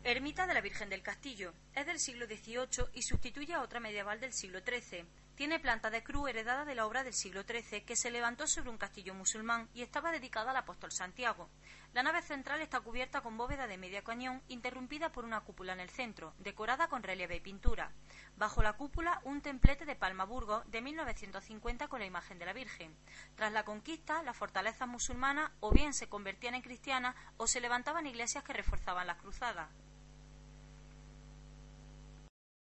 Ermita de la Virgen del Castillo. Es del siglo XVIII y sustituye a otra medieval del siglo XIII. Tiene planta de cruz heredada de la obra del siglo XIII que se levantó sobre un castillo musulmán y estaba dedicada al apóstol Santiago. La nave central está cubierta con bóveda de medio cañón interrumpida por una cúpula en el centro, decorada con relieve y pintura. Bajo la cúpula un templete de Palma Burgos de 1950 con la imagen de la Virgen. Tras la conquista, las fortalezas musulmanas o bien se convertían en cristianas o se levantaban iglesias que reforzaban las cruzadas.